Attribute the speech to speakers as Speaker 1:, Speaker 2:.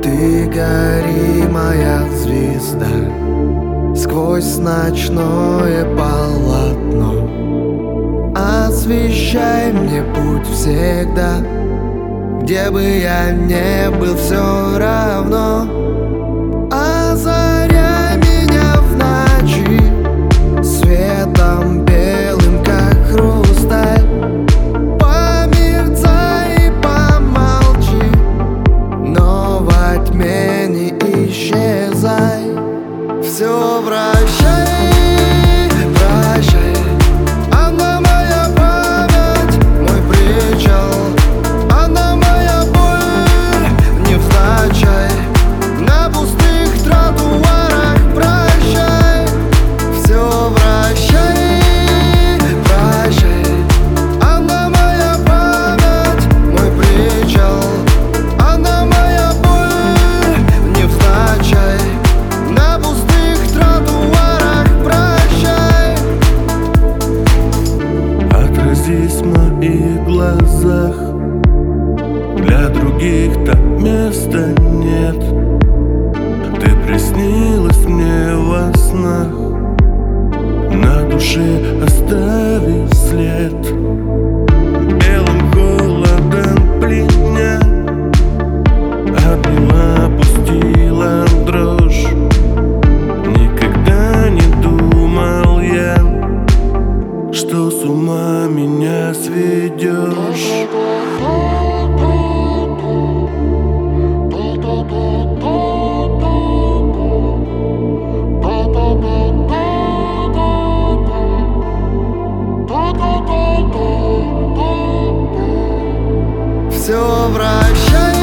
Speaker 1: Ты гори, моя звезда, сквозь ночное полотно. Освещай мне путь всегда, где бы я не был, все равно. Озаряй меня в ночи светом белым, как хрусталь. Померцай и помолчи, но во тьме не исчезай. Все вращай, прощай, она моя память, мой причал, она моя боль, невзначай. На пустых тротуарах прощай, все вращай, прощай, она моя память, мой причал, она моя боль, невзначай. На пустых тротуарах прощай.
Speaker 2: Отразись в моих глазах, для других там места нет. Ты приснилась мне во снах, на душе оставив след. Белым холодом пленя обняла, пустила дрожь. Никогда не думал я, что с ума меня сведешь.
Speaker 1: Все вращай.